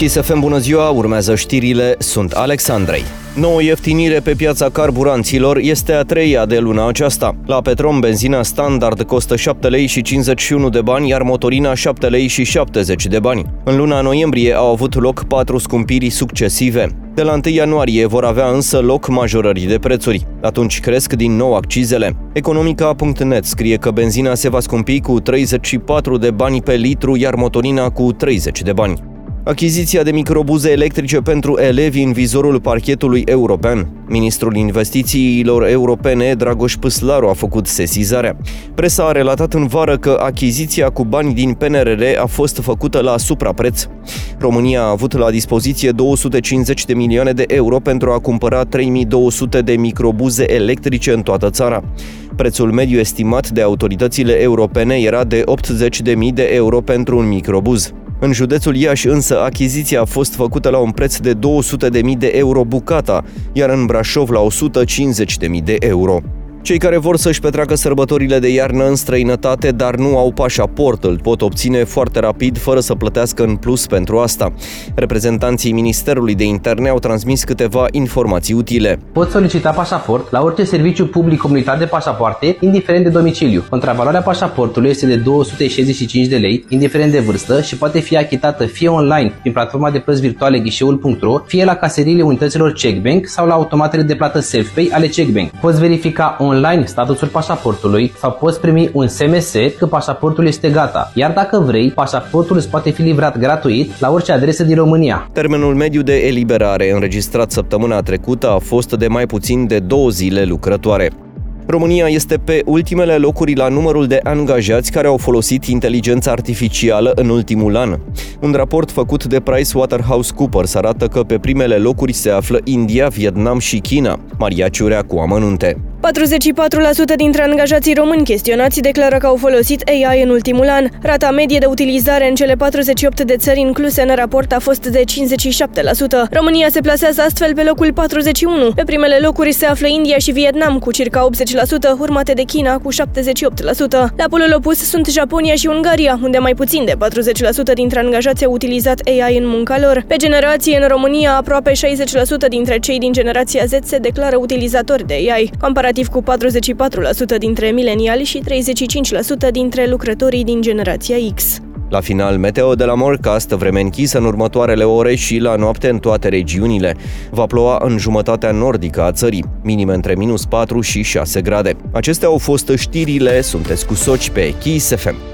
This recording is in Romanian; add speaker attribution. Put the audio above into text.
Speaker 1: Kiss FM, bună ziua, urmează știrile, sunt Alex Andrei. Nouă ieftinire pe piața carburanților, este a treia de luna aceasta. La Petrom, benzina standard costă 7 lei și 51 de bani, iar motorina 7 lei și 70 de bani. În luna noiembrie au avut loc 4 scumpiri succesive. De la 1 ianuarie vor avea însă loc majorări de prețuri. Atunci cresc din nou accizele. Economica.net scrie că benzina se va scumpi cu 34 de bani pe litru, iar motorina cu 30 de bani. Achiziția de microbuze electrice pentru elevi în vizorul parchetului european. Ministrul investițiilor europene, Dragoș Păslaru, a făcut sesizarea. Presa a relatat în vară că achiziția cu bani din PNRR a fost făcută la suprapreț. România a avut la dispoziție 250 de milioane de euro pentru a cumpăra 3200 de microbuze electrice în toată țara. Prețul mediu estimat de autoritățile europene era de 80.000 de euro pentru un microbuz. În județul Iași însă achiziția a fost făcută la un preț de 200.000 de euro bucata, iar în Brașov la 150.000 de euro. Cei care vor să-și petreacă sărbătorile de iarnă în străinătate, dar nu au pașaport, îl pot obține foarte rapid, fără să plătească în plus pentru asta. Reprezentanții Ministerului de Interne au transmis câteva informații utile.
Speaker 2: Pot solicita pașaport la orice serviciu public comunitar de pașapoarte, indiferent de domiciliu. Contravaloarea pașaportului este de 265 de lei, indiferent de vârstă, și poate fi achitată fie online prin platforma de plăți virtuale ghișeul.ro, fie la caseriile unităților CheckBank sau la automatele de plată SafePay ale CheckBank. Poți verifica online statusul pașaportului sau poți primi un SMS că pașaportul este gata. Iar dacă vrei, pașaportul îți poate fi livrat gratuit la orice adresă din România.
Speaker 1: Termenul mediu de eliberare înregistrat săptămâna trecută a fost de mai puțin de 2 zile lucrătoare. România este pe ultimele locuri la numărul de angajați care au folosit inteligența artificială în ultimul an. Un raport făcut de PricewaterhouseCoopers arată că pe primele locuri se află India, Vietnam și China. Maria Ciurea cu amănunte.
Speaker 3: 44% dintre angajații români chestionați declară că au folosit AI în ultimul an. Rata medie de utilizare în cele 48 de țări incluse în raport a fost de 57%. România se plasează astfel pe locul 41. Pe primele locuri se află India și Vietnam cu circa 80%, urmate de China cu 78%. La polul opus sunt Japonia și Ungaria, unde mai puțin de 40% dintre angajați au utilizat AI în munca lor. Pe generație, în România, aproape 60% dintre cei din generația Z se declară utilizatori de AI, comparativ cu 44% dintre mileniali și 35% dintre lucrătorii din generația X.
Speaker 1: La final, meteo de la Morecast, vreme închisă în următoarele ore și la noapte în toate regiunile. Va ploua în jumătatea nordică a țării, minime între -4 și 6 grade. Acestea au fost știrile, sunteți cu Soci pe Kiss FM.